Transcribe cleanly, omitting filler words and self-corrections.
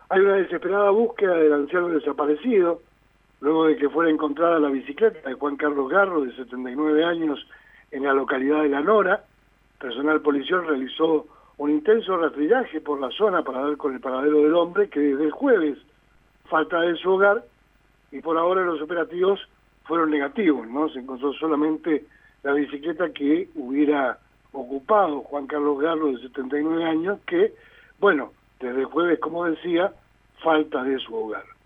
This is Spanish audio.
Hay una desesperada búsqueda del anciano desaparecido, luego de que fuera encontrada la bicicleta de Juan Carlos Garro, de 79 años, en la localidad de La Nora. Personal policial realizó un intenso rastrillaje por la zona para dar con el paradero del hombre, que desde el jueves falta de su hogar, y por ahora los operativos fueron negativos, ¿no? Se encontró solamente la bicicleta que hubiera ocupado Juan Carlos Garro, de 79 años, que, bueno, desde el jueves, como decía, falta de su hogar.